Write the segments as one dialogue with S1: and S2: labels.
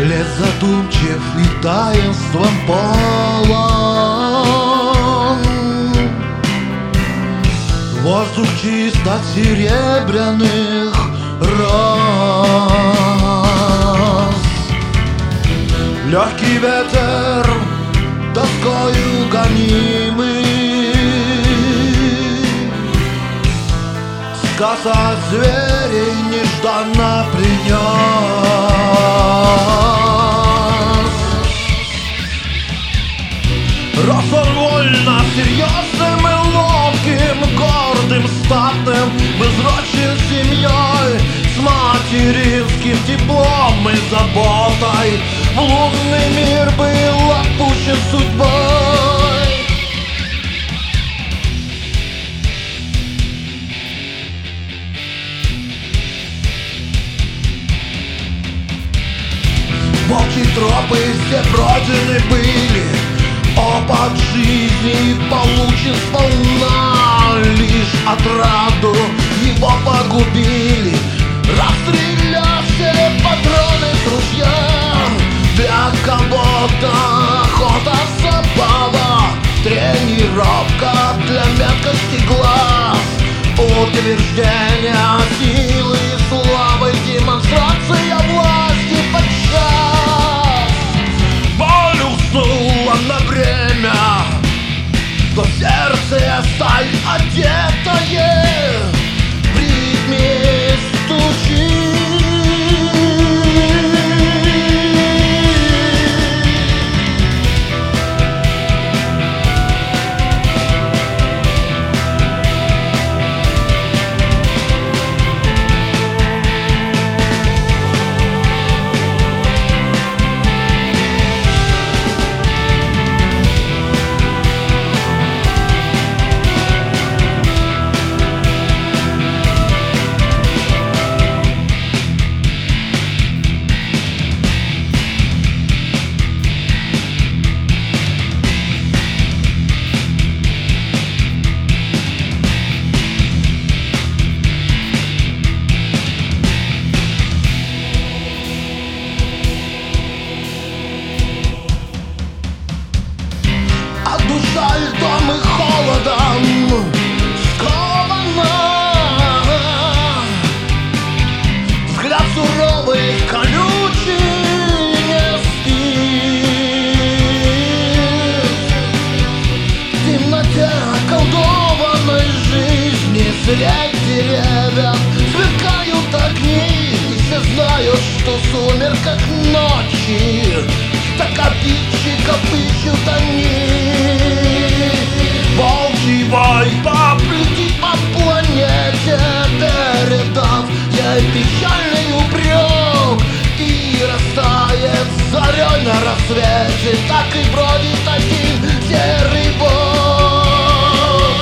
S1: Лес задумчив и таинством полон. Воздух чист от серебряных роз. Легкий ветер тоскою гонимый сказ о звере нежданно принес. Рос он вольно, серьезным и ловким, гордым, статным, безрочной семьей, с материнским теплом и заботой. В лунный мир был отпущен судьбой. Волчьи тропы все пройдены были, опыт жизни получен сполна. Лишь отраду его погубили, расстреляв все патроны с ружья. Для кого-то охота забава, тренировка для меткости глаз, утверждение силы и славы, демонстрация власти подчас. Боль уснула на время, но сердце сталь одетое в ритме стучит. Льдом и холодом скована, взгляд суровый, колючий, не спит. В темноте околдованной жизни средь деревьев сверкают огни, и все знают, что в сумерках ночи так обидчиков ищут они. Волчий вой поплетит по планете, передав ей печальный упрек, и растает зарей на рассвете, так и бродит один серый бог.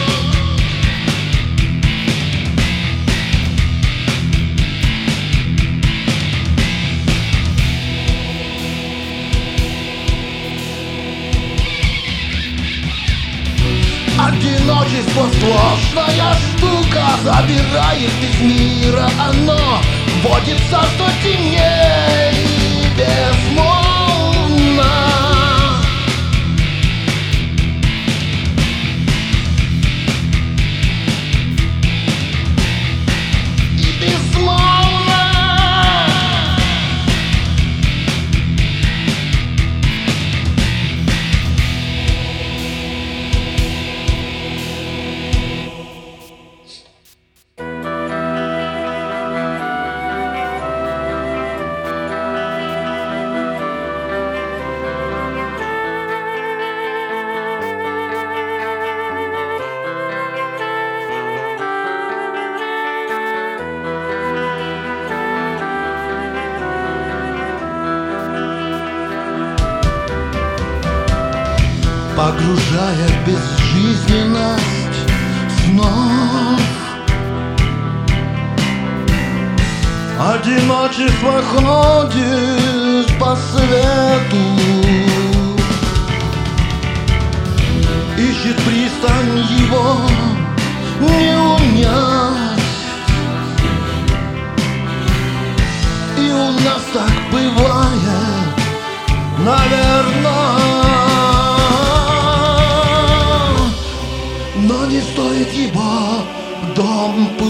S1: Одиночество сложная штука, забирает из мира оно, вводит в царство теней безмолвно. И безмолвно. Погружая в безжизненность снов, одиночество ходит по свету, ищет пристань его не унять. И у нас так бывает,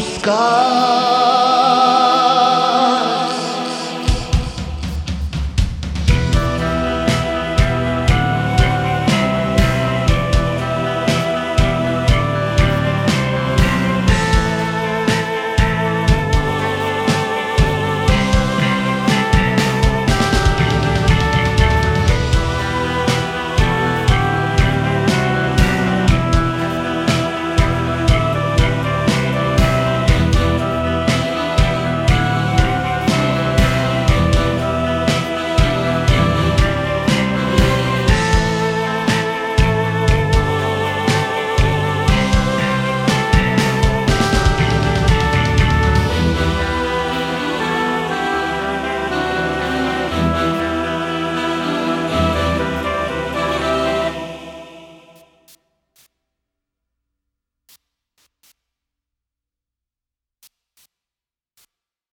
S1: отпускать.